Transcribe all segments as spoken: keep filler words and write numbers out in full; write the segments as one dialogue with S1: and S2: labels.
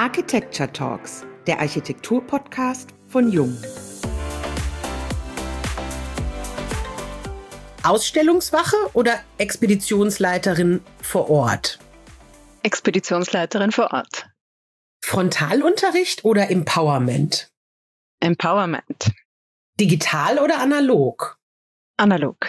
S1: Architecture Talks, der Architektur-Podcast von Jung. Ausstellungswache oder Expeditionsleiterin vor Ort?
S2: Expeditionsleiterin vor Ort.
S1: Frontalunterricht oder Empowerment?
S2: Empowerment.
S1: Digital oder analog?
S2: Analog.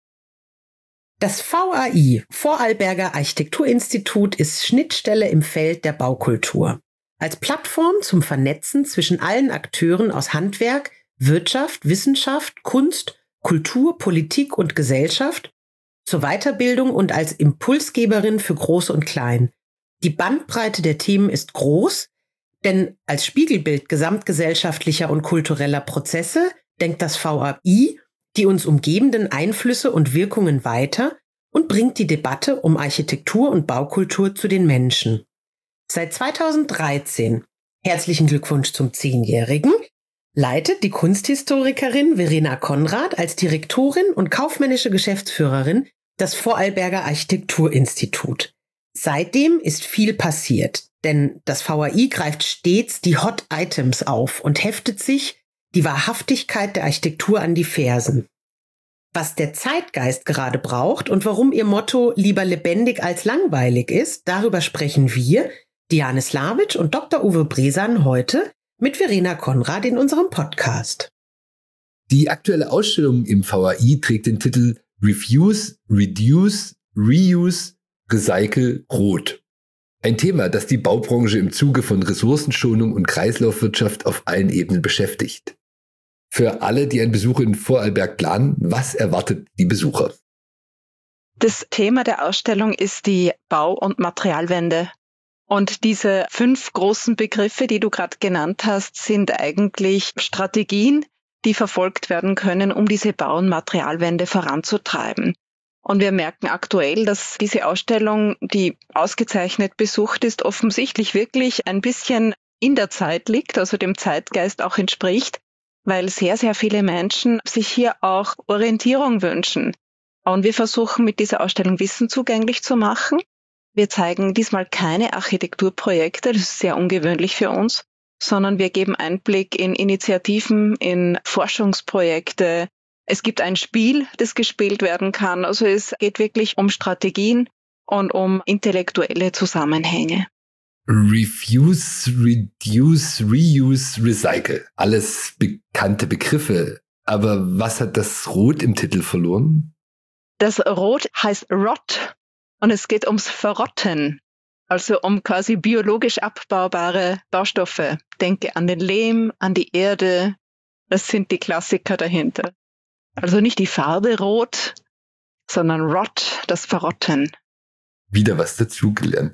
S1: Das V A I, Vorarlberger Architekturinstitut, ist Schnittstelle im Feld der Baukultur. Als Plattform zum Vernetzen zwischen allen Akteuren aus Handwerk, Wirtschaft, Wissenschaft, Kunst, Kultur, Politik und Gesellschaft, zur Weiterbildung und als Impulsgeberin für Groß und Klein. Die Bandbreite der Themen ist groß, denn als Spiegelbild gesamtgesellschaftlicher und kultureller Prozesse denkt das V A I die uns umgebenden Einflüsse und Wirkungen weiter und bringt die Debatte um Architektur und Baukultur zu den Menschen. Seit zweitausenddreizehn, herzlichen Glückwunsch zum Zehnjährigen, leitet die Kunsthistorikerin Verena Konrad als Direktorin und kaufmännische Geschäftsführerin das Vorarlberger Architekturinstitut. Seitdem ist viel passiert, denn das V A I greift stets die Hot Items auf und heftet sich die Wahrhaftigkeit der Architektur an die Fersen. Was der Zeitgeist gerade braucht und warum ihr Motto lieber lebendig als langweilig ist, darüber sprechen wir, Diane Slavic und Doktor Uwe Bresan, heute mit Verena Konrad in unserem Podcast.
S3: Die aktuelle Ausstellung im V A I trägt den Titel Refuse, Reduce, Reuse, Recycle, Rot. Ein Thema, das die Baubranche im Zuge von Ressourcenschonung und Kreislaufwirtschaft auf allen Ebenen beschäftigt. Für alle, die einen Besuch in Vorarlberg planen, was erwartet die Besucher?
S2: Das Thema der Ausstellung ist die Bau- und Materialwende. Und diese fünf großen Begriffe, die du gerade genannt hast, sind eigentlich Strategien, die verfolgt werden können, um diese Bau- und Materialwende voranzutreiben. Und wir merken aktuell, dass diese Ausstellung, die ausgezeichnet besucht ist, offensichtlich wirklich ein bisschen in der Zeit liegt, also dem Zeitgeist auch entspricht, weil sehr, sehr viele Menschen sich hier auch Orientierung wünschen. Und wir versuchen mit dieser Ausstellung Wissen zugänglich zu machen. Wir zeigen diesmal keine Architekturprojekte, das ist sehr ungewöhnlich für uns, sondern wir geben Einblick in Initiativen, in Forschungsprojekte. Es gibt ein Spiel, das gespielt werden kann. Also es geht wirklich um Strategien und um intellektuelle Zusammenhänge.
S3: Refuse, Reduce, Reuse, Recycle. Alles bekannte Begriffe. Aber was hat das Rot im Titel verloren?
S2: Das Rot heißt Rot und es geht ums Verrotten. Also um quasi biologisch abbaubare Baustoffe. Denke an den Lehm, an die Erde. Das sind die Klassiker dahinter. Also nicht die Farbe Rot, sondern Rot, das Verrotten.
S3: Wieder was dazugelernt.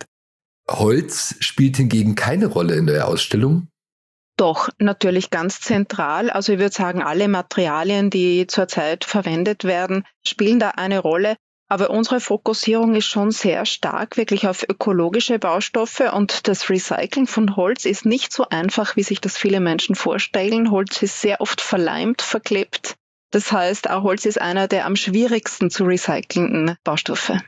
S3: Holz spielt hingegen keine Rolle in der Ausstellung?
S2: Doch, natürlich ganz zentral. Also ich würde sagen, alle Materialien, die zurzeit verwendet werden, spielen da eine Rolle. Aber unsere Fokussierung ist schon sehr stark wirklich auf ökologische Baustoffe und das Recyceln von Holz ist nicht so einfach, wie sich das viele Menschen vorstellen. Holz ist sehr oft verleimt, verklebt. Das heißt, auch Holz ist einer der am schwierigsten zu recycelnden Baustoffe.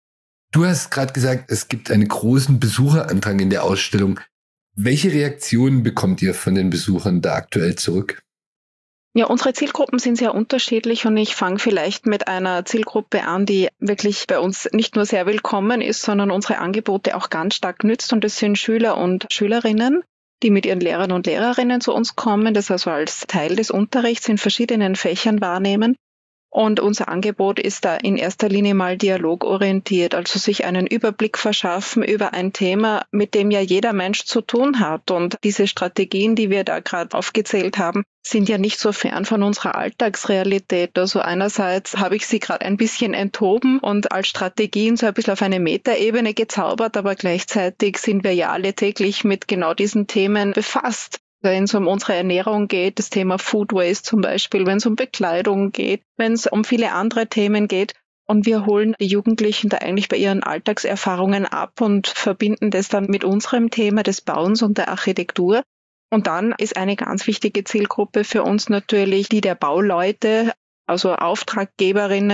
S3: Du hast gerade gesagt, es gibt einen großen Besucherandrang in der Ausstellung. Welche Reaktionen bekommt ihr von den Besuchern da aktuell zurück?
S2: Ja, unsere Zielgruppen sind sehr unterschiedlich und ich fange vielleicht mit einer Zielgruppe an, die wirklich bei uns nicht nur sehr willkommen ist, sondern unsere Angebote auch ganz stark nützt und das sind Schüler und Schülerinnen, die mit ihren Lehrern und Lehrerinnen zu uns kommen, das also als Teil des Unterrichts in verschiedenen Fächern wahrnehmen. Und unser Angebot ist da in erster Linie mal dialogorientiert, also sich einen Überblick verschaffen über ein Thema, mit dem ja jeder Mensch zu tun hat. Und diese Strategien, die wir da gerade aufgezählt haben, sind ja nicht so fern von unserer Alltagsrealität. Also einerseits habe ich sie gerade ein bisschen enthoben und als Strategien so ein bisschen auf eine Metaebene gezaubert, aber gleichzeitig sind wir ja alle täglich mit genau diesen Themen befasst. Wenn es um unsere Ernährung geht, das Thema Food Waste zum Beispiel, wenn es um Bekleidung geht, wenn es um viele andere Themen geht. Und wir holen die Jugendlichen da eigentlich bei ihren Alltagserfahrungen ab und verbinden das dann mit unserem Thema des Bauens und der Architektur. Und dann ist eine ganz wichtige Zielgruppe für uns natürlich die der Bauleute, also Auftraggeberinnen,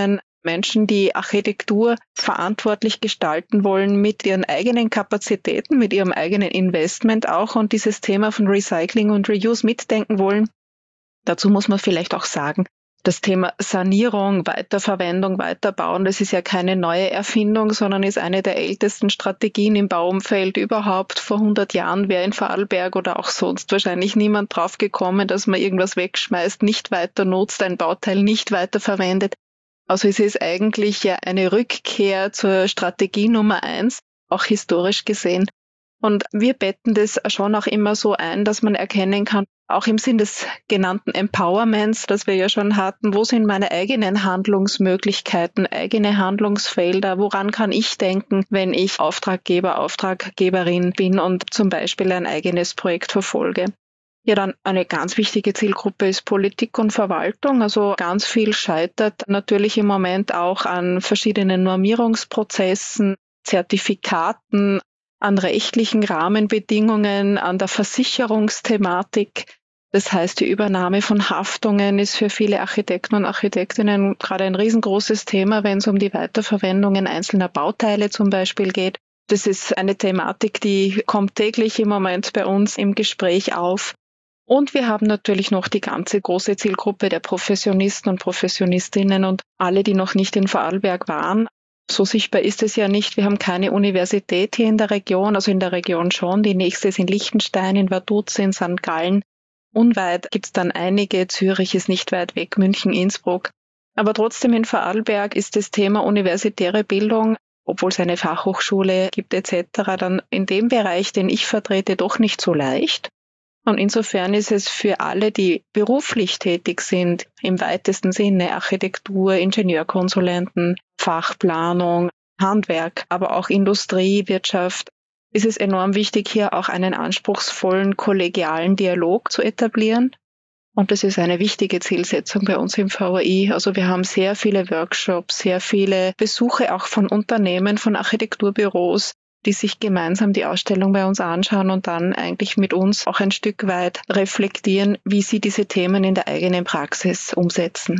S2: Menschen, die Architektur verantwortlich gestalten wollen mit ihren eigenen Kapazitäten, mit ihrem eigenen Investment auch und dieses Thema von Recycling und Reuse mitdenken wollen. Dazu muss man vielleicht auch sagen, das Thema Sanierung, Weiterverwendung, Weiterbauen, das ist ja keine neue Erfindung, sondern ist eine der ältesten Strategien im Bauumfeld überhaupt. Vor hundert Jahren wäre in Vorarlberg oder auch sonst wahrscheinlich niemand drauf gekommen, dass man irgendwas wegschmeißt, nicht weiter nutzt, ein Bauteil nicht weiterverwendet. Also es ist eigentlich ja eine Rückkehr zur Strategie Nummer eins, auch historisch gesehen. Und wir betten das schon auch immer so ein, dass man erkennen kann, auch im Sinn des genannten Empowerments, das wir ja schon hatten, wo sind meine eigenen Handlungsmöglichkeiten, eigene Handlungsfelder, woran kann ich denken, wenn ich Auftraggeber, Auftraggeberin bin und zum Beispiel ein eigenes Projekt verfolge. Ja, dann eine ganz wichtige Zielgruppe ist Politik und Verwaltung. Also ganz viel scheitert natürlich im Moment auch an verschiedenen Normierungsprozessen, Zertifikaten, an rechtlichen Rahmenbedingungen, an der Versicherungsthematik. Das heißt, die Übernahme von Haftungen ist für viele Architekten und Architektinnen gerade ein riesengroßes Thema, wenn es um die Weiterverwendungen einzelner Bauteile zum Beispiel geht. Das ist eine Thematik, die kommt täglich im Moment bei uns im Gespräch auf. Und wir haben natürlich noch die ganze große Zielgruppe der Professionisten und Professionistinnen und alle, die noch nicht in Vorarlberg waren. So sichtbar ist es ja nicht. Wir haben keine Universität hier in der Region, also in der Region schon. Die nächste ist in Liechtenstein, in Vaduz, in Sankt Gallen. Unweit gibt es dann einige. Zürich ist nicht weit weg, München, Innsbruck. Aber trotzdem in Vorarlberg ist das Thema universitäre Bildung, obwohl es eine Fachhochschule gibt et cetera, dann in dem Bereich, den ich vertrete, doch nicht so leicht. Und insofern ist es für alle, die beruflich tätig sind, im weitesten Sinne Architektur, Ingenieurkonsulenten, Fachplanung, Handwerk, aber auch Industrie, Wirtschaft, ist es enorm wichtig, hier auch einen anspruchsvollen kollegialen Dialog zu etablieren. Und das ist eine wichtige Zielsetzung bei uns im V A I. Also wir haben sehr viele Workshops, sehr viele Besuche auch von Unternehmen, von Architekturbüros, die sich gemeinsam die Ausstellung bei uns anschauen und dann eigentlich mit uns auch ein Stück weit reflektieren, wie sie diese Themen in der eigenen Praxis umsetzen.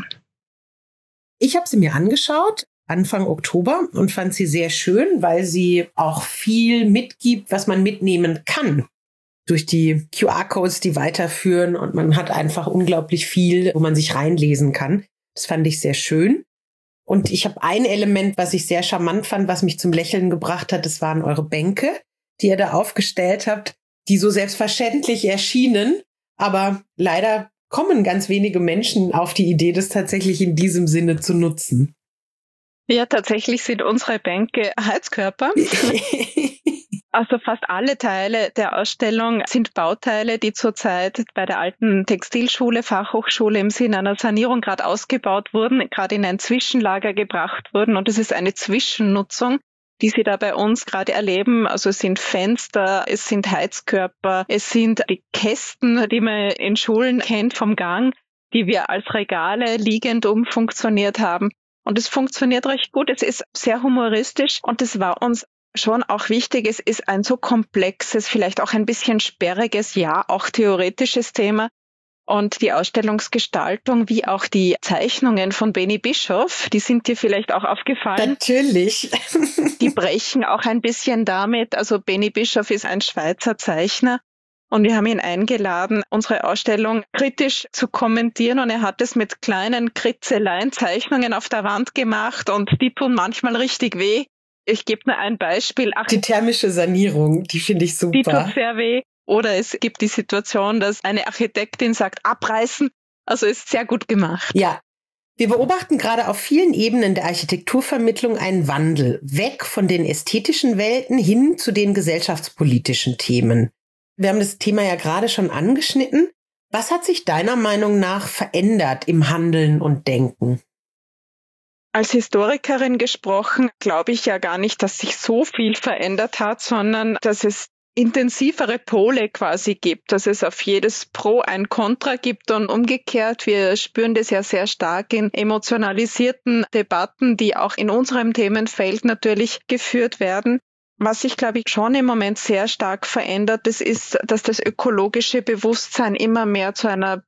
S1: Ich habe sie mir angeschaut, Anfang Oktober, und fand sie sehr schön, weil sie auch viel mitgibt, was man mitnehmen kann. Durch die Q R-Codes, die weiterführen, und man hat einfach unglaublich viel, wo man sich reinlesen kann. Das fand ich sehr schön. Und ich habe ein Element, was ich sehr charmant fand, was mich zum Lächeln gebracht hat, das waren eure Bänke, die ihr da aufgestellt habt, die so selbstverständlich erschienen. Aber leider kommen ganz wenige Menschen auf die Idee, das tatsächlich in diesem Sinne zu nutzen.
S2: Ja, tatsächlich sind unsere Bänke Heizkörper. Also fast alle Teile der Ausstellung sind Bauteile, die zurzeit bei der alten Textilschule, Fachhochschule im Sinne einer Sanierung gerade ausgebaut wurden, gerade in ein Zwischenlager gebracht wurden. Und es ist eine Zwischennutzung, die Sie da bei uns gerade erleben. Also es sind Fenster, es sind Heizkörper, es sind die Kästen, die man in Schulen kennt vom Gang, die wir als Regale liegend umfunktioniert haben. Und es funktioniert recht gut. Es ist sehr humoristisch und es war uns schon auch wichtig. Es ist ein so komplexes, vielleicht auch ein bisschen sperriges, ja, auch theoretisches Thema. Und die Ausstellungsgestaltung wie auch die Zeichnungen von Benny Bischoff, die sind dir vielleicht auch aufgefallen.
S1: Natürlich.
S2: Die brechen auch ein bisschen damit. Also Benny Bischoff ist ein Schweizer Zeichner. Und wir haben ihn eingeladen, unsere Ausstellung kritisch zu kommentieren. Und er hat es mit kleinen Kritzeleien, Zeichnungen auf der Wand gemacht. Und die tun manchmal richtig weh. Ich gebe nur ein Beispiel. Ach,
S1: die thermische Sanierung, die finde ich super.
S2: Die tut sehr weh. Oder es gibt die Situation, dass eine Architektin sagt, abreißen. Also ist sehr gut gemacht.
S1: Ja. Wir beobachten gerade auf vielen Ebenen der Architekturvermittlung einen Wandel. Weg von den ästhetischen Welten hin zu den gesellschaftspolitischen Themen. Wir haben das Thema ja gerade schon angeschnitten. Was hat sich deiner Meinung nach verändert im Handeln und Denken?
S2: Als Historikerin gesprochen, glaube ich ja gar nicht, dass sich so viel verändert hat, sondern dass es intensivere Pole quasi gibt, dass es auf jedes Pro ein Contra gibt und umgekehrt. Wir spüren das ja sehr stark in emotionalisierten Debatten, die auch in unserem Themenfeld natürlich geführt werden. Was sich, glaube ich, schon im Moment sehr stark verändert, das ist, dass das ökologische Bewusstsein immer mehr zu einer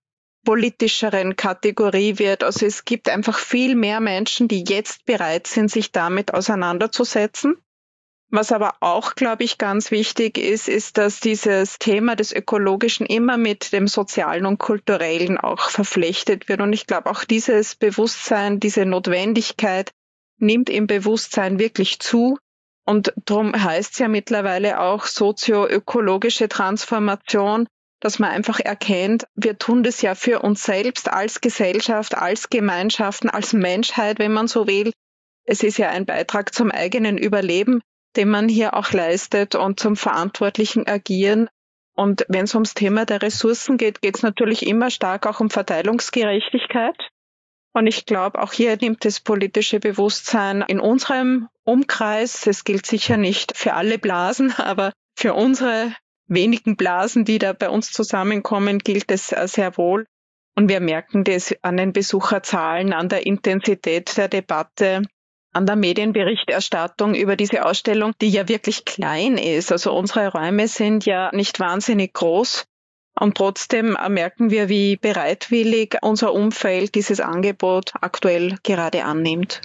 S2: politischeren Kategorie wird. Also es gibt einfach viel mehr Menschen, die jetzt bereit sind, sich damit auseinanderzusetzen. Was aber auch, glaube ich, ganz wichtig ist, ist, dass dieses Thema des Ökologischen immer mit dem Sozialen und Kulturellen auch verflechtet wird. Und ich glaube, auch dieses Bewusstsein, diese Notwendigkeit nimmt im Bewusstsein wirklich zu. Und darum heißt es ja mittlerweile auch sozioökologische Transformation, dass man einfach erkennt, wir tun das ja für uns selbst als Gesellschaft, als Gemeinschaften, als Menschheit, wenn man so will. Es ist ja ein Beitrag zum eigenen Überleben, den man hier auch leistet und zum verantwortlichen Agieren. Und wenn es ums Thema der Ressourcen geht, geht es natürlich immer stark auch um Verteilungsgerechtigkeit. Und ich glaube, auch hier nimmt das politische Bewusstsein in unserem Umkreis, es gilt sicher nicht für alle Blasen, aber für unsere wenigen Blasen, die da bei uns zusammenkommen, gilt es sehr wohl. Und wir merken das an den Besucherzahlen, an der Intensität der Debatte, an der Medienberichterstattung über diese Ausstellung, die ja wirklich klein ist. Also unsere Räume sind ja nicht wahnsinnig groß. Und trotzdem merken wir, wie bereitwillig unser Umfeld dieses Angebot aktuell gerade annimmt.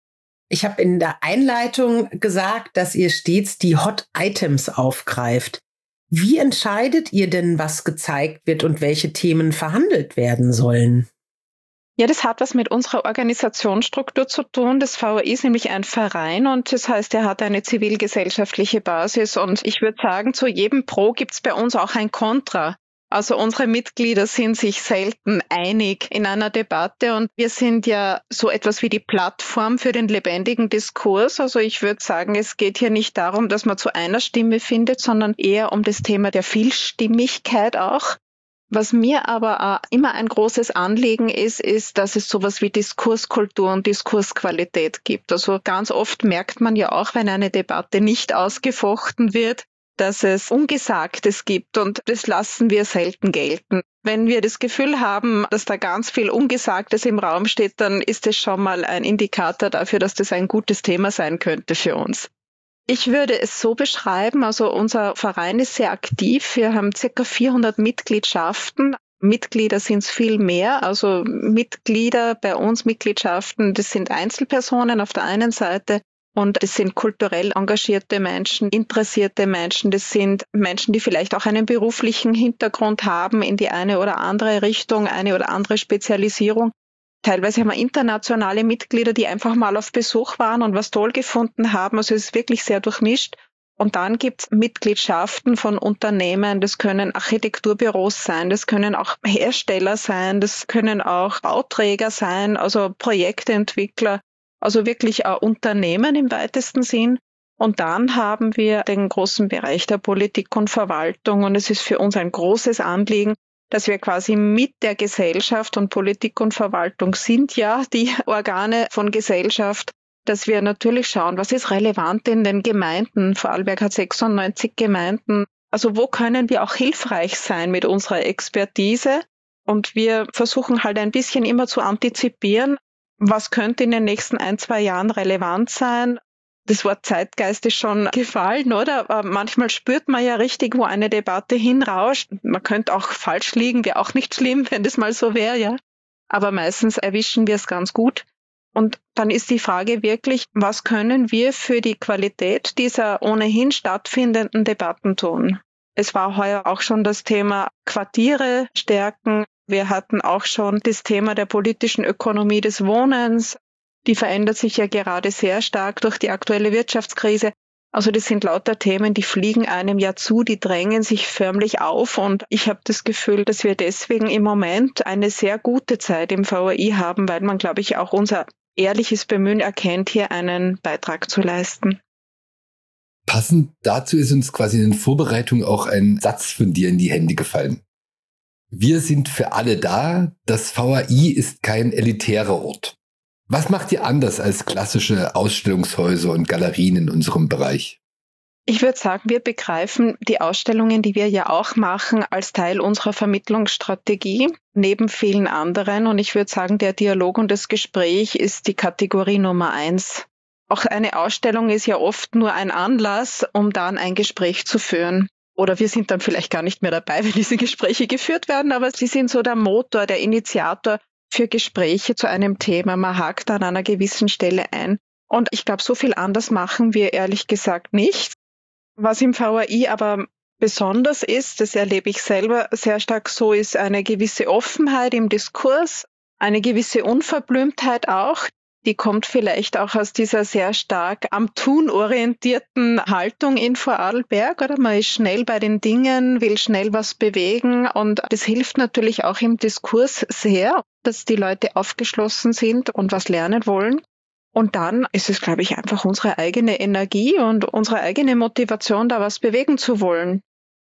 S1: Ich habe in der Einleitung gesagt, dass ihr stets die Hot Items aufgreift. Wie entscheidet ihr denn, was gezeigt wird und welche Themen verhandelt werden sollen?
S2: Ja, das hat was mit unserer Organisationsstruktur zu tun. Das V A I ist nämlich ein Verein und das heißt, er hat eine zivilgesellschaftliche Basis. Und ich würde sagen, zu jedem Pro gibt es bei uns auch ein Kontra. Also unsere Mitglieder sind sich selten einig in einer Debatte und wir sind ja so etwas wie die Plattform für den lebendigen Diskurs. Also ich würde sagen, es geht hier nicht darum, dass man zu einer Stimme findet, sondern eher um das Thema der Vielstimmigkeit auch. Was mir aber immer ein großes Anliegen ist, ist, dass es sowas wie Diskurskultur und Diskursqualität gibt. Also ganz oft merkt man ja auch, wenn eine Debatte nicht ausgefochten wird, dass es Ungesagtes gibt und das lassen wir selten gelten. Wenn wir das Gefühl haben, dass da ganz viel Ungesagtes im Raum steht, dann ist das schon mal ein Indikator dafür, dass das ein gutes Thema sein könnte für uns. Ich würde es so beschreiben, also unser Verein ist sehr aktiv. Wir haben ca. vierhundert Mitgliedschaften. Mitglieder sind es viel mehr. Also Mitglieder bei uns, Mitgliedschaften, das sind Einzelpersonen auf der einen Seite. Und das sind kulturell engagierte Menschen, interessierte Menschen. Das sind Menschen, die vielleicht auch einen beruflichen Hintergrund haben in die eine oder andere Richtung, eine oder andere Spezialisierung. Teilweise haben wir internationale Mitglieder, die einfach mal auf Besuch waren und was toll gefunden haben. Also es ist wirklich sehr durchmischt. Und dann gibt es Mitgliedschaften von Unternehmen. Das können Architekturbüros sein, das können auch Hersteller sein, das können auch Bauträger sein, also Projektentwickler. Also wirklich ein Unternehmen im weitesten Sinn. Und dann haben wir den großen Bereich der Politik und Verwaltung. Und es ist für uns ein großes Anliegen, dass wir quasi mit der Gesellschaft und Politik und Verwaltung sind ja die Organe von Gesellschaft, dass wir natürlich schauen, was ist relevant in den Gemeinden. Vorarlberg hat sechsundneunzig Gemeinden. Also wo können wir auch hilfreich sein mit unserer Expertise? Und wir versuchen halt ein bisschen immer zu antizipieren, was könnte in den nächsten ein, zwei Jahren relevant sein? Das Wort Zeitgeist ist schon gefallen, oder? Aber manchmal spürt man ja richtig, wo eine Debatte hinrauscht. Man könnte auch falsch liegen, wäre auch nicht schlimm, wenn das mal so wäre, ja. Aber meistens erwischen wir es ganz gut. Und dann ist die Frage wirklich, was können wir für die Qualität dieser ohnehin stattfindenden Debatten tun? Es war heuer auch schon das Thema Quartiere stärken. Wir hatten auch schon das Thema der politischen Ökonomie des Wohnens. Die verändert sich ja gerade sehr stark durch die aktuelle Wirtschaftskrise. Also das sind lauter Themen, die fliegen einem ja zu, die drängen sich förmlich auf. Und ich habe das Gefühl, dass wir deswegen im Moment eine sehr gute Zeit im V A I haben, weil man, glaube ich, auch unser ehrliches Bemühen erkennt, hier einen Beitrag zu leisten.
S3: Passend dazu ist uns quasi in Vorbereitung auch ein Satz von dir in die Hände gefallen. Wir sind für alle da, das V A I ist kein elitärer Ort. Was macht ihr anders als klassische Ausstellungshäuser und Galerien in unserem Bereich?
S2: Ich würde sagen, wir begreifen die Ausstellungen, die wir ja auch machen, als Teil unserer Vermittlungsstrategie, neben vielen anderen. Und ich würde sagen, der Dialog und das Gespräch ist die Kategorie Nummer eins. Auch eine Ausstellung ist ja oft nur ein Anlass, um dann ein Gespräch zu führen. Oder wir sind dann vielleicht gar nicht mehr dabei, wenn diese Gespräche geführt werden, aber sie sind so der Motor, der Initiator für Gespräche zu einem Thema. Man hakt an einer gewissen Stelle ein. Und ich glaube, so viel anders machen wir ehrlich gesagt nicht. Was im V A I aber besonders ist, das erlebe ich selber sehr stark so, ist eine gewisse Offenheit im Diskurs, eine gewisse Unverblümtheit auch. Die kommt vielleicht auch aus dieser sehr stark am Tun orientierten Haltung in Vorarlberg, oder? Man ist schnell bei den Dingen, will schnell was bewegen und das hilft natürlich auch im Diskurs sehr, dass die Leute aufgeschlossen sind und was lernen wollen. Und dann ist es, glaube ich, einfach unsere eigene Energie und unsere eigene Motivation, da was bewegen zu wollen.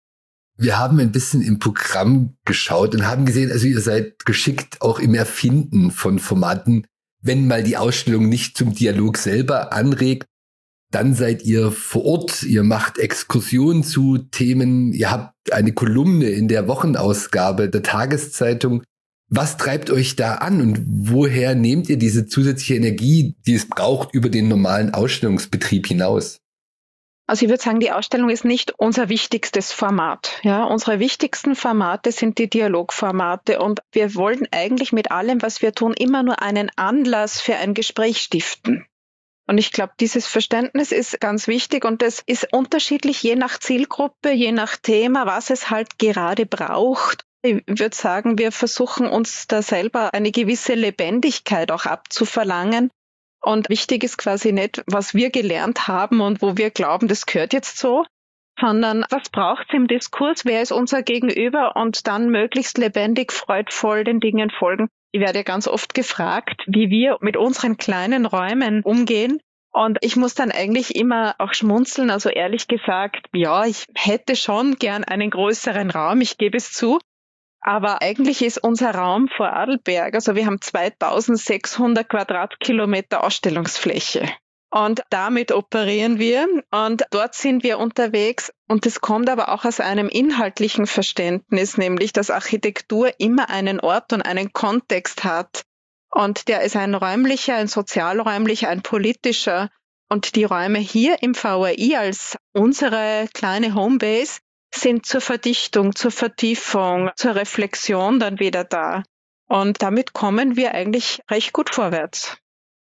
S3: Wir haben ein bisschen im Programm geschaut und haben gesehen, also ihr seid geschickt auch im Erfinden von Formaten. Wenn mal die Ausstellung nicht zum Dialog selber anregt, dann seid ihr vor Ort, ihr macht Exkursionen zu Themen, ihr habt eine Kolumne in der Wochenausgabe der Tageszeitung. Was treibt euch da an und woher nehmt ihr diese zusätzliche Energie, die es braucht, über den normalen Ausstellungsbetrieb hinaus?
S2: Also ich würde sagen, die Ausstellung ist nicht unser wichtigstes Format. Ja, unsere wichtigsten Formate sind die Dialogformate und wir wollen eigentlich mit allem, was wir tun, immer nur einen Anlass für ein Gespräch stiften. Und ich glaube, dieses Verständnis ist ganz wichtig und das ist unterschiedlich je nach Zielgruppe, je nach Thema, was es halt gerade braucht. Ich würde sagen, wir versuchen uns da selber eine gewisse Lebendigkeit auch abzuverlangen. Und wichtig ist quasi nicht, was wir gelernt haben und wo wir glauben, das gehört jetzt so, sondern was braucht es im Diskurs, wer ist unser Gegenüber und dann möglichst lebendig, freudvoll den Dingen folgen. Ich werde ja ganz oft gefragt, wie wir mit unseren kleinen Räumen umgehen. Und ich muss dann eigentlich immer auch schmunzeln, also ehrlich gesagt, ja, ich hätte schon gern einen größeren Raum, ich gebe es zu. Aber eigentlich ist unser Raum Vorarlberg, also wir haben zweitausendsechshundert Quadratkilometer Ausstellungsfläche. Und damit operieren wir und dort sind wir unterwegs. Und das kommt aber auch aus einem inhaltlichen Verständnis, nämlich dass Architektur immer einen Ort und einen Kontext hat. Und der ist ein räumlicher, ein sozialräumlicher, ein politischer. Und die Räume hier im V A I als unsere kleine Homebase sind zur Verdichtung, zur Vertiefung, zur Reflexion dann wieder da. Und damit kommen wir eigentlich recht gut vorwärts.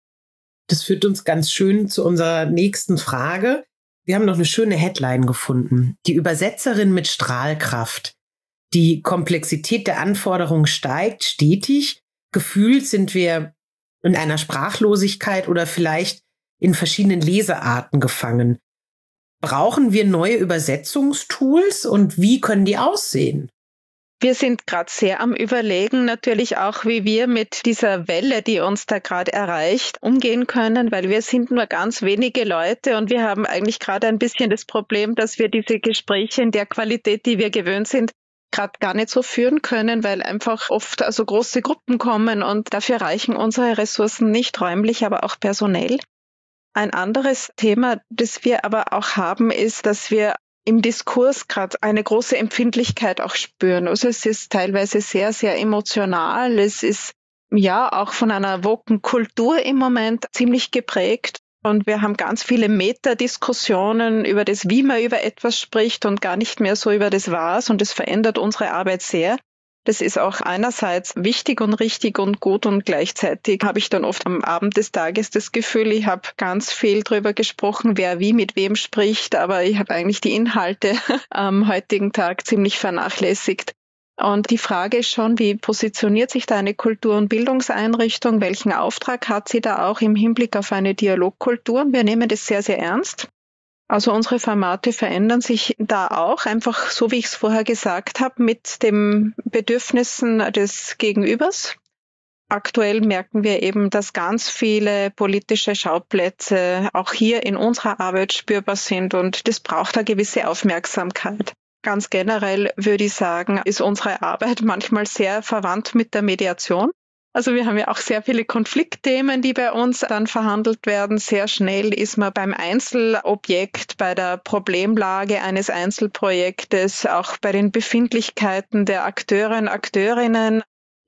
S1: Das führt uns ganz schön zu unserer nächsten Frage. Wir haben noch eine schöne Headline gefunden. Die Übersetzerin mit Strahlkraft. Die Komplexität der Anforderungen steigt stetig. Gefühlt sind wir in einer Sprachlosigkeit oder vielleicht in verschiedenen Lesearten gefangen. Brauchen wir neue Übersetzungstools und wie können die aussehen?
S2: Wir sind gerade sehr am Überlegen, natürlich auch, wie wir mit dieser Welle, die uns da gerade erreicht, umgehen können, weil wir sind nur ganz wenige Leute und wir haben eigentlich gerade ein bisschen das Problem, dass wir diese Gespräche in der Qualität, die wir gewöhnt sind, gerade gar nicht so führen können, weil einfach oft also große Gruppen kommen und dafür reichen unsere Ressourcen nicht räumlich, aber auch personell. Ein anderes Thema, das wir aber auch haben, ist, dass wir im Diskurs gerade eine große Empfindlichkeit auch spüren. Also es ist teilweise sehr, sehr emotional. Es ist ja auch von einer woken Kultur im Moment ziemlich geprägt. Und wir haben ganz viele Metadiskussionen über das, wie man über etwas spricht und gar nicht mehr so über das Was. Und das verändert unsere Arbeit sehr. Das ist auch einerseits wichtig und richtig und gut und gleichzeitig habe ich dann oft am Abend des Tages das Gefühl, ich habe ganz viel drüber gesprochen, wer wie mit wem spricht, aber ich habe eigentlich die Inhalte am heutigen Tag ziemlich vernachlässigt. Und die Frage ist schon, wie positioniert sich da eine Kultur- und Bildungseinrichtung? Welchen Auftrag hat sie da auch im Hinblick auf eine Dialogkultur? Wir nehmen das sehr, sehr ernst. Also unsere Formate verändern sich da auch, einfach so wie ich es vorher gesagt habe, mit den Bedürfnissen des Gegenübers. Aktuell merken wir eben, dass ganz viele politische Schauplätze auch hier in unserer Arbeit spürbar sind und das braucht eine gewisse Aufmerksamkeit. Ganz generell würde ich sagen, ist unsere Arbeit manchmal sehr verwandt mit der Mediation. Also wir haben ja auch sehr viele Konfliktthemen, die bei uns dann verhandelt werden. Sehr schnell ist man beim Einzelobjekt, bei der Problemlage eines Einzelprojektes, auch bei den Befindlichkeiten der Akteurinnen, Akteurinnen.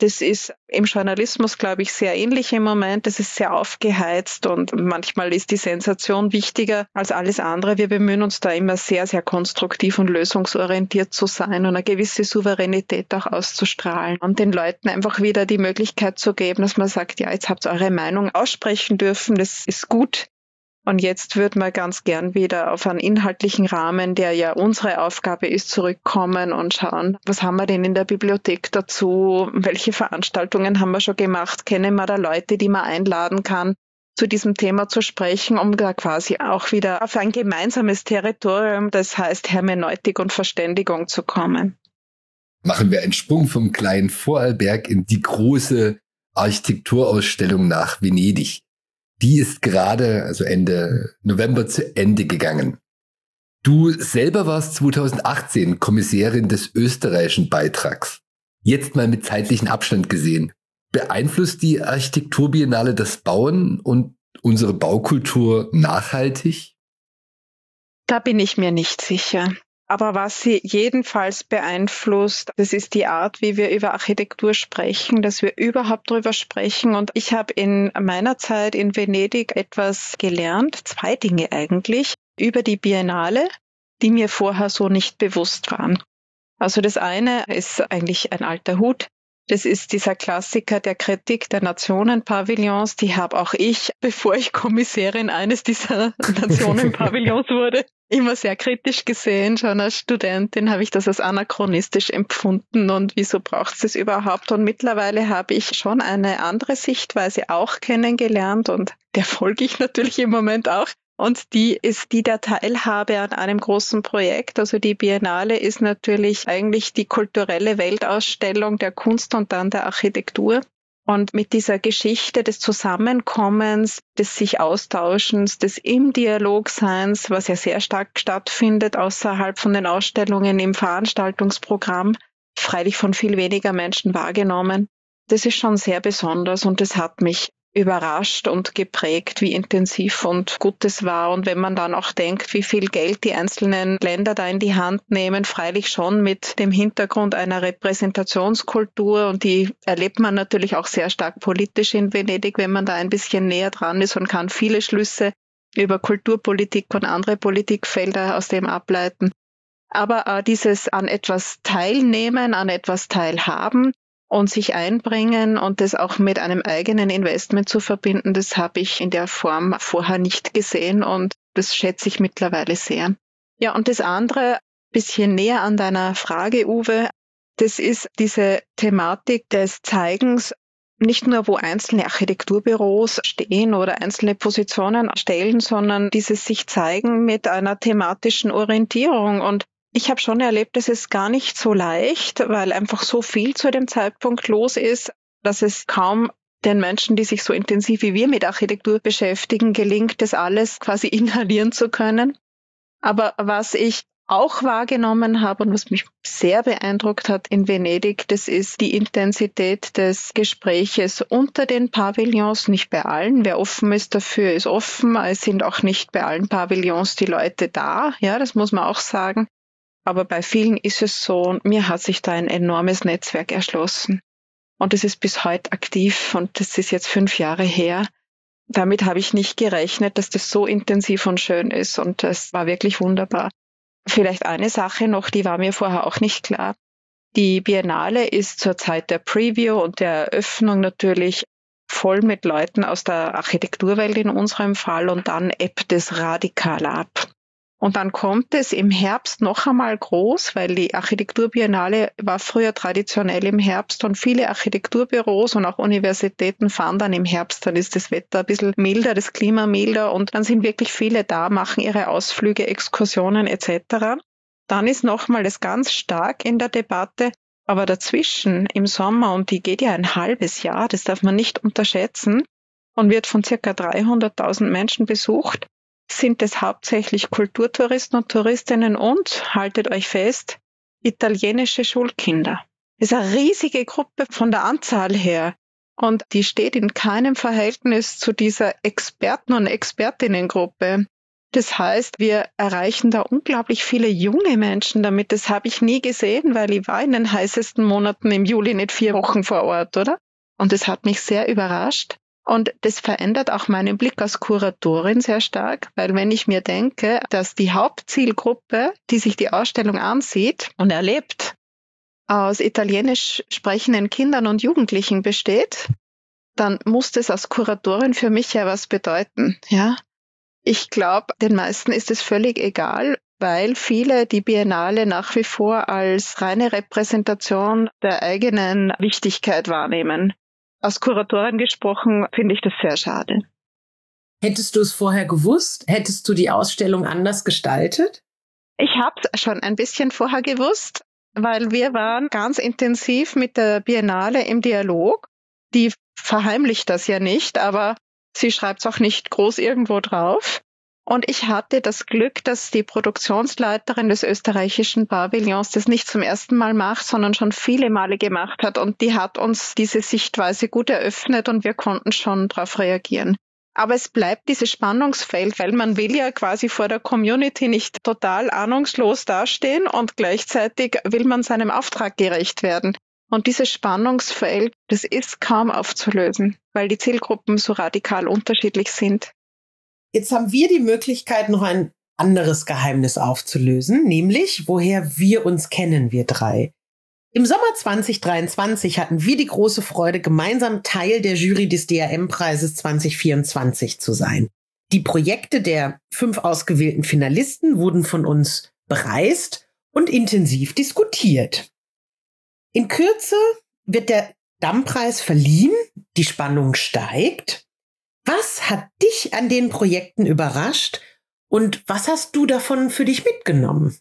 S2: Das ist im Journalismus, glaube ich, sehr ähnlich im Moment. Das ist sehr aufgeheizt und manchmal ist die Sensation wichtiger als alles andere. Wir bemühen uns da immer sehr, sehr konstruktiv und lösungsorientiert zu sein und eine gewisse Souveränität auch auszustrahlen und den Leuten einfach wieder die Möglichkeit zu geben, dass man sagt, ja, jetzt habt ihr eure Meinung aussprechen dürfen, das ist gut. Und jetzt würde man ganz gern wieder auf einen inhaltlichen Rahmen, der ja unsere Aufgabe ist, zurückkommen und schauen, was haben wir denn in der Bibliothek dazu, welche Veranstaltungen haben wir schon gemacht, kennen wir da Leute, die man einladen kann, zu diesem Thema zu sprechen, um da quasi auch wieder auf ein gemeinsames Territorium, das heißt Hermeneutik und Verständigung zu kommen.
S3: Machen wir einen Sprung vom kleinen Vorarlberg in die große Architekturausstellung nach Venedig. Die ist gerade, also Ende November, zu Ende gegangen. Du selber warst zweitausendachtzehn Kommissärin des österreichischen Beitrags. Jetzt mal mit zeitlichem Abstand gesehen. Beeinflusst die Architekturbiennale das Bauen und unsere Baukultur nachhaltig?
S2: Da bin ich mir nicht sicher. Aber was sie jedenfalls beeinflusst, das ist die Art, wie wir über Architektur sprechen, dass wir überhaupt darüber sprechen. Und ich habe in meiner Zeit in Venedig etwas gelernt, zwei Dinge eigentlich, über die Biennale, die mir vorher so nicht bewusst waren. Also das eine ist eigentlich ein alter Hut. Das ist dieser Klassiker der Kritik der Nationenpavillons. Die habe auch ich, bevor ich Kommissärin eines dieser Nationenpavillons wurde, immer sehr kritisch gesehen. Schon als Studentin habe ich das als anachronistisch empfunden und wieso braucht es das überhaupt? Und mittlerweile habe ich schon eine andere Sichtweise auch kennengelernt und der folge ich natürlich im Moment auch. Und die ist die der Teilhabe an einem großen Projekt. Also die Biennale ist natürlich eigentlich die kulturelle Weltausstellung der Kunst und dann der Architektur. Und mit dieser Geschichte des Zusammenkommens, des sich Austauschens, des im Dialogseins, was ja sehr stark stattfindet außerhalb von den Ausstellungen im Veranstaltungsprogramm, freilich von viel weniger Menschen wahrgenommen. Das ist schon sehr besonders und das hat mich überrascht und geprägt, wie intensiv und gut es war. Und wenn man dann auch denkt, wie viel Geld die einzelnen Länder da in die Hand nehmen, freilich schon mit dem Hintergrund einer Repräsentationskultur. Und die erlebt man natürlich auch sehr stark politisch in Venedig, wenn man da ein bisschen näher dran ist und kann viele Schlüsse über Kulturpolitik und andere Politikfelder aus dem ableiten. Aber äh, dieses an etwas teilnehmen, an etwas teilhaben, und sich einbringen und das auch mit einem eigenen Investment zu verbinden, das habe ich in der Form vorher nicht gesehen und das schätze ich mittlerweile sehr. Ja, und das andere, bisschen näher an deiner Frage, Uwe, das ist diese Thematik des Zeigens, nicht nur wo einzelne Architekturbüros stehen oder einzelne Positionen stellen, sondern dieses sich zeigen mit einer thematischen Orientierung. Und ich habe schon erlebt, es ist gar nicht so leicht, weil einfach so viel zu dem Zeitpunkt los ist, dass es kaum den Menschen, die sich so intensiv wie wir mit Architektur beschäftigen, gelingt, das alles quasi inhalieren zu können. Aber was ich auch wahrgenommen habe und was mich sehr beeindruckt hat in Venedig, das ist die Intensität des Gespräches unter den Pavillons, nicht bei allen. Wer offen ist dafür, ist offen. Es sind auch nicht bei allen Pavillons die Leute da, ja, das muss man auch sagen. Aber bei vielen ist es so, und mir hat sich da ein enormes Netzwerk erschlossen. Und es ist bis heute aktiv und das ist jetzt fünf Jahre her. Damit habe ich nicht gerechnet, dass das so intensiv und schön ist und das war wirklich wunderbar. Vielleicht eine Sache noch, die war mir vorher auch nicht klar. Die Biennale ist zur Zeit der Preview und der Eröffnung natürlich voll mit Leuten aus der Architekturwelt in unserem Fall und dann ebbt es radikal ab. Und dann kommt es im Herbst noch einmal groß, weil die Architekturbiennale war früher traditionell im Herbst und viele Architekturbüros und auch Universitäten fahren dann im Herbst, dann ist das Wetter ein bisschen milder, das Klima milder und dann sind wirklich viele da, machen ihre Ausflüge, Exkursionen et cetera. Dann ist nochmal das ganz stark in der Debatte, aber dazwischen im Sommer, und die geht ja ein halbes Jahr, das darf man nicht unterschätzen und wird von circa dreihunderttausend Menschen besucht, sind es hauptsächlich Kulturtouristen und Touristinnen und, haltet euch fest, italienische Schulkinder. Das ist eine riesige Gruppe von der Anzahl her und die steht in keinem Verhältnis zu dieser Experten- und Expertinnengruppe. Das heißt, wir erreichen da unglaublich viele junge Menschen damit. Das habe ich nie gesehen, weil ich war in den heißesten Monaten im Juli nicht vier Wochen vor Ort, oder? Und das hat mich sehr überrascht. Und das verändert auch meinen Blick als Kuratorin sehr stark, weil wenn ich mir denke, dass die Hauptzielgruppe, die sich die Ausstellung ansieht und erlebt, aus italienisch sprechenden Kindern und Jugendlichen besteht, dann muss das als Kuratorin für mich ja was bedeuten, ja. Ich glaube, den meisten ist es völlig egal, weil viele die Biennale nach wie vor als reine Repräsentation der eigenen Wichtigkeit wahrnehmen. Als Kuratorin gesprochen finde ich das sehr schade.
S1: Hättest du es vorher gewusst? Hättest du die Ausstellung anders gestaltet?
S2: Ich habe es schon ein bisschen vorher gewusst, weil wir waren ganz intensiv mit der Biennale im Dialog. Die verheimlicht das ja nicht, aber sie schreibt es auch nicht groß irgendwo drauf. Und ich hatte das Glück, dass die Produktionsleiterin des österreichischen Pavillons das nicht zum ersten Mal macht, sondern schon viele Male gemacht hat. Und die hat uns diese Sichtweise gut eröffnet und wir konnten schon darauf reagieren. Aber es bleibt dieses Spannungsfeld, weil man will ja quasi vor der Community nicht total ahnungslos dastehen und gleichzeitig will man seinem Auftrag gerecht werden. Und dieses Spannungsfeld, das ist kaum aufzulösen, weil die Zielgruppen so radikal unterschiedlich sind.
S1: Jetzt haben wir die Möglichkeit, noch ein anderes Geheimnis aufzulösen, nämlich woher wir uns kennen, wir drei. Im Sommer zwanzig dreiundzwanzig hatten wir die große Freude, gemeinsam Teil der Jury des D R M-Preises zwanzig vierundzwanzig zu sein. Die Projekte der fünf ausgewählten Finalisten wurden von uns bereist und intensiv diskutiert. In Kürze wird der D A M-Preis verliehen, die Spannung steigt. Was hat dich an den Projekten überrascht und was hast du davon für dich mitgenommen?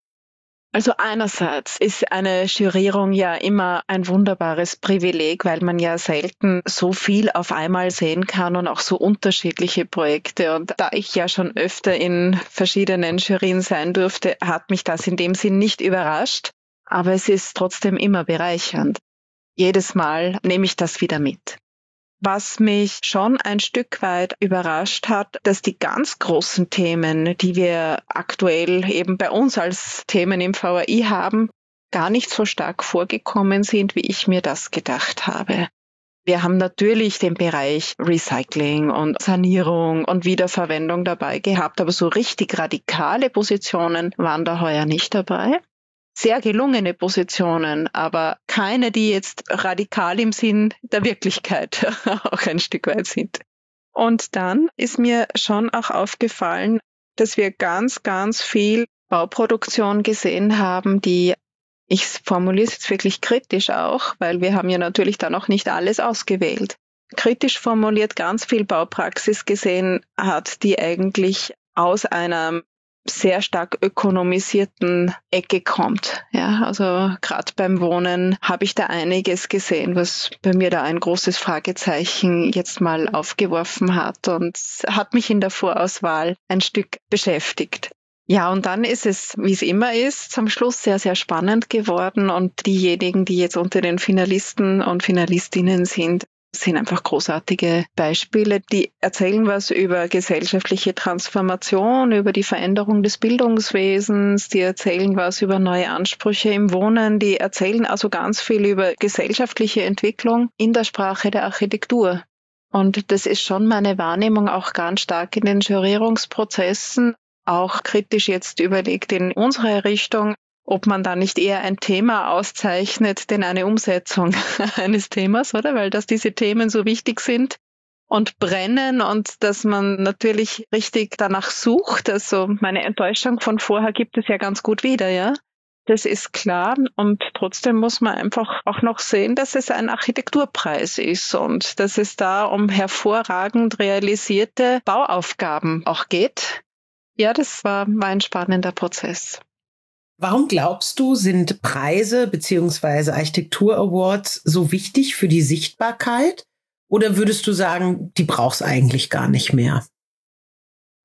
S2: Also einerseits ist eine Jurierung ja immer ein wunderbares Privileg, weil man ja selten so viel auf einmal sehen kann und auch so unterschiedliche Projekte. Und da ich ja schon öfter in verschiedenen Jurien sein durfte, hat mich das in dem Sinn nicht überrascht. Aber es ist trotzdem immer bereichernd. Jedes Mal nehme ich das wieder mit. Was mich schon ein Stück weit überrascht hat, dass die ganz großen Themen, die wir aktuell eben bei uns als Themen im V A I haben, gar nicht so stark vorgekommen sind, wie ich mir das gedacht habe. Wir haben natürlich den Bereich Recycling und Sanierung und Wiederverwendung dabei gehabt, aber so richtig radikale Positionen waren da heuer nicht dabei. Sehr gelungene Positionen, aber keine, die jetzt radikal im Sinn der Wirklichkeit auch ein Stück weit sind. Und dann ist mir schon auch aufgefallen, dass wir ganz, ganz viel Bauproduktion gesehen haben, die, ich formuliere es jetzt wirklich kritisch auch, weil wir haben ja natürlich da noch nicht alles ausgewählt, kritisch formuliert ganz viel Baupraxis gesehen hat, die eigentlich aus einer sehr stark ökonomisierten Ecke kommt. Ja, also gerade beim Wohnen habe ich da einiges gesehen, was bei mir da ein großes Fragezeichen jetzt mal aufgeworfen hat und hat mich in der Vorauswahl ein Stück beschäftigt. Ja, und dann ist es, wie es immer ist, zum Schluss sehr, sehr spannend geworden und diejenigen, die jetzt unter den Finalisten und Finalistinnen sind, sind einfach großartige Beispiele, die erzählen was über gesellschaftliche Transformation, über die Veränderung des Bildungswesens, die erzählen was über neue Ansprüche im Wohnen, die erzählen also ganz viel über gesellschaftliche Entwicklung in der Sprache der Architektur. Und das ist schon meine Wahrnehmung auch ganz stark in den Jurierungsprozessen, auch kritisch jetzt überlegt in unsere Richtung, ob man da nicht eher ein Thema auszeichnet, denn eine Umsetzung eines Themas, oder? Weil dass diese Themen so wichtig sind und brennen und dass man natürlich richtig danach sucht. Also meine Enttäuschung von vorher gibt es ja ganz gut wieder, ja. Das ist klar und trotzdem muss man einfach auch noch sehen, dass es ein Architekturpreis ist und dass es da um hervorragend realisierte Bauaufgaben auch geht. Ja, das war, war ein spannender Prozess.
S1: Warum glaubst du, sind Preise bzw. Architektur-Awards so wichtig für die Sichtbarkeit? Oder würdest du sagen, die brauchst eigentlich gar nicht mehr?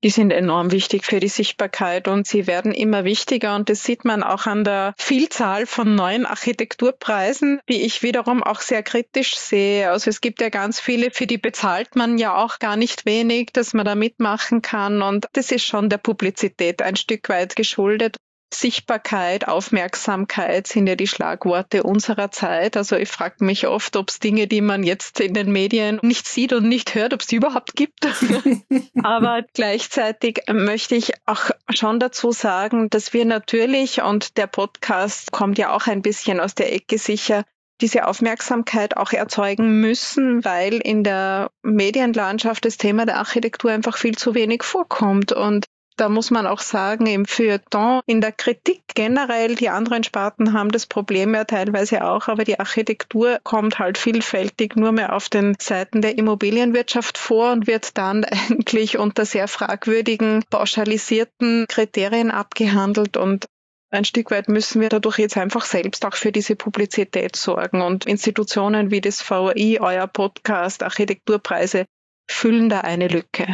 S2: Die sind enorm wichtig für die Sichtbarkeit und sie werden immer wichtiger und das sieht man auch an der Vielzahl von neuen Architekturpreisen, die ich wiederum auch sehr kritisch sehe. Also es gibt ja ganz viele, für die bezahlt man ja auch gar nicht wenig, dass man da mitmachen kann und das ist schon der Publizität ein Stück weit geschuldet. Sichtbarkeit, Aufmerksamkeit sind ja die Schlagworte unserer Zeit. Also ich frage mich oft, ob es Dinge, die man jetzt in den Medien nicht sieht und nicht hört, ob es die überhaupt gibt. Aber gleichzeitig möchte ich auch schon dazu sagen, dass wir natürlich, und der Podcast kommt ja auch ein bisschen aus der Ecke sicher, diese Aufmerksamkeit auch erzeugen müssen, weil in der Medienlandschaft das Thema der Architektur einfach viel zu wenig vorkommt. Und da muss man auch sagen, im Feuilleton, in der Kritik generell, die anderen Sparten haben das Problem ja teilweise auch, aber die Architektur kommt halt vielfältig nur mehr auf den Seiten der Immobilienwirtschaft vor und wird dann eigentlich unter sehr fragwürdigen, pauschalisierten Kriterien abgehandelt und ein Stück weit müssen wir dadurch jetzt einfach selbst auch für diese Publizität sorgen und Institutionen wie das V A I, euer Podcast, Architekturpreise füllen da eine Lücke.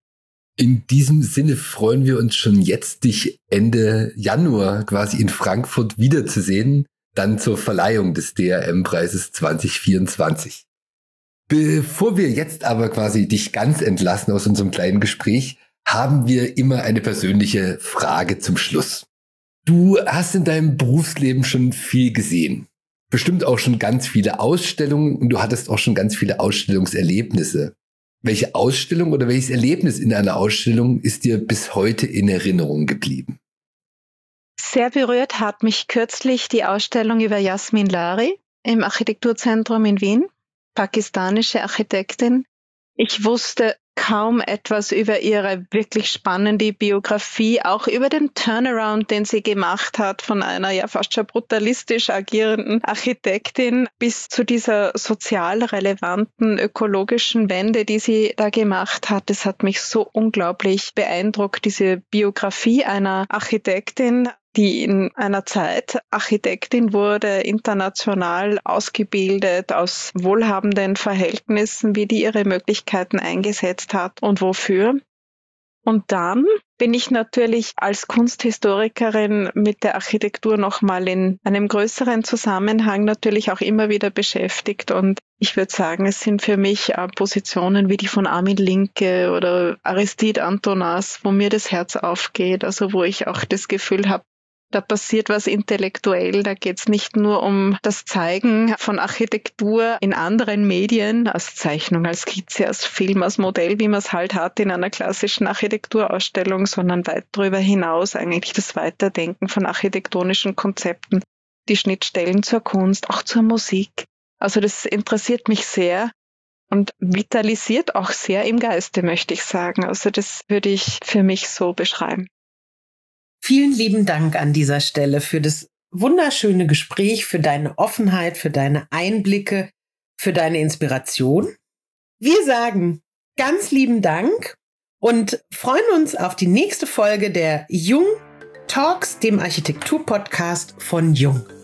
S3: In diesem Sinne freuen wir uns schon jetzt, dich Ende Januar quasi in Frankfurt wiederzusehen, dann zur Verleihung des D R M-Preises zwanzig vierundzwanzig. Bevor wir jetzt aber quasi dich ganz entlassen aus unserem kleinen Gespräch, haben wir immer eine persönliche Frage zum Schluss. Du hast in deinem Berufsleben schon viel gesehen, bestimmt auch schon ganz viele Ausstellungen und du hattest auch schon ganz viele Ausstellungserlebnisse. Welche Ausstellung oder welches Erlebnis in einer Ausstellung ist dir bis heute in Erinnerung geblieben?
S2: Sehr berührt hat mich kürzlich die Ausstellung über Yasmin Lari im Architekturzentrum in Wien, pakistanische Architektin. Ich wusste kaum etwas über ihre wirklich spannende Biografie, auch über den Turnaround, den sie gemacht hat von einer ja fast schon brutalistisch agierenden Architektin bis zu dieser sozial relevanten ökologischen Wende, die sie da gemacht hat. Das hat mich so unglaublich beeindruckt, diese Biografie einer Architektin, die in einer Zeit Architektin wurde, international ausgebildet, aus wohlhabenden Verhältnissen, wie die ihre Möglichkeiten eingesetzt hat und wofür. Und dann bin ich natürlich als Kunsthistorikerin mit der Architektur nochmal in einem größeren Zusammenhang natürlich auch immer wieder beschäftigt. Und ich würde sagen, es sind für mich Positionen wie die von Armin Linke oder Aristide Antonas, wo mir das Herz aufgeht, also wo ich auch das Gefühl habe, da passiert was intellektuell, da geht es nicht nur um das Zeigen von Architektur in anderen Medien, als Zeichnung, als Skizze, als Film, als Modell, wie man es halt hat in einer klassischen Architekturausstellung, sondern weit darüber hinaus eigentlich das Weiterdenken von architektonischen Konzepten, die Schnittstellen zur Kunst, auch zur Musik. Also das interessiert mich sehr und vitalisiert auch sehr im Geiste, möchte ich sagen. Also das würde ich für mich so beschreiben.
S1: Vielen lieben Dank an dieser Stelle für das wunderschöne Gespräch, für deine Offenheit, für deine Einblicke, für deine Inspiration. Wir sagen ganz lieben Dank und freuen uns auf die nächste Folge der Jung Talks, dem Architektur-Podcast von Jung.